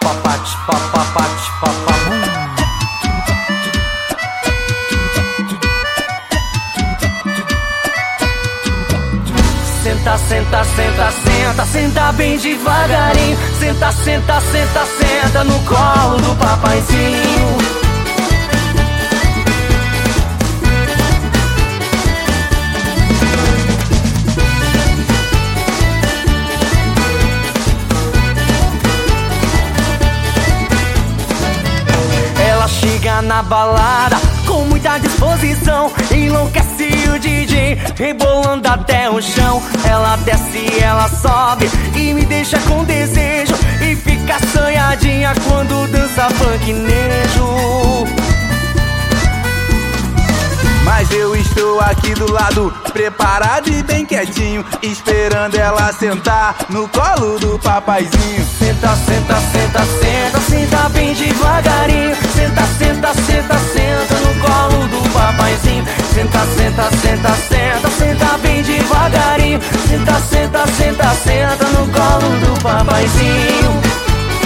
papapate, papapate, papapum. Senta, senta, senta, senta, senta bem devagarinho. Senta, senta, senta, senta no colo do papaizinho. Ela chega na balada com muita disposição, enlouquece o DJ, rebolando até o chão. Ela desce, ela sobe e me deixa com desejo, e fica assanhadinha quando dança funknejo. Mas eu estou aqui do lado, preparado e bem quietinho, esperando ela sentar no colo do papaizinho. Senta, senta, senta, senta, senta bem devagarinho. Senta, senta, senta, senta no colo do papaizinho. Senta, senta, senta, senta, senta bem devagarinho. Senta, senta, senta, senta no colo do papaizinho.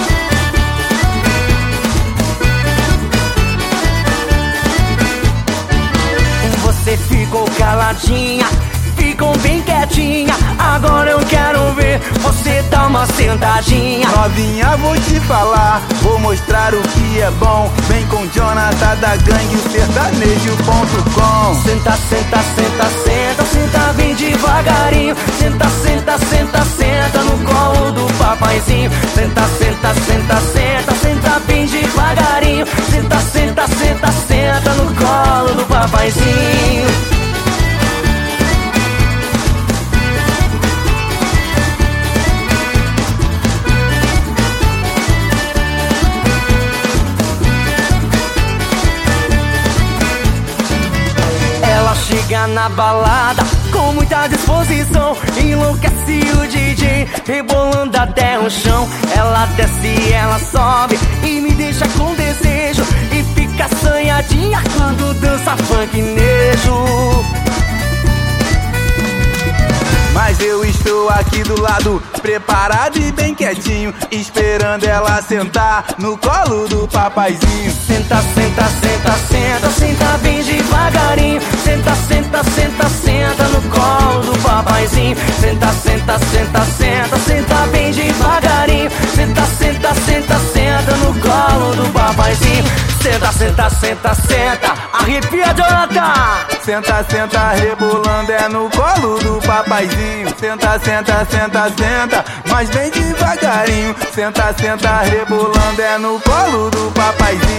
Você ficou caladinha, ficou bem quietinha. Agora eu quero ver você dar uma sentadinha. Novinha, vou te falar, vou mostrar o que é bom. Vem com Jonathan da gangue, o sertanejo.com. Senta, senta, senta, senta, senta bem devagarinho. Senta, senta, senta, senta no colo do papaizinho. Senta, senta, senta, senta, senta bem devagarinho. Senta, senta, senta, senta no colo do papaizinho. Chega na balada com muita disposição, enlouquece o DJ, rebolando até o chão. Ela desce, ela sobe e me deixa com desejo, e fica assanhadinha quando dança funknejo. Mas eu estou aqui do lado, preparado e bem quietinho, esperando ela sentar no colo do papaizinho. Senta, senta, senta, senta, senta bem devagarinho. Senta, senta, senta, senta no colo do papaizinho. Senta, senta, senta, senta, senta bem devagarinho. Senta, senta, senta, senta no colo do papaizinho. Senta, senta, senta, senta, arrepia, Jonathan. Senta, senta, rebolando é no colo do papaizinho. Senta, senta, senta, senta, mas bem devagarinho. Senta, senta, rebolando é no colo do papaizinho.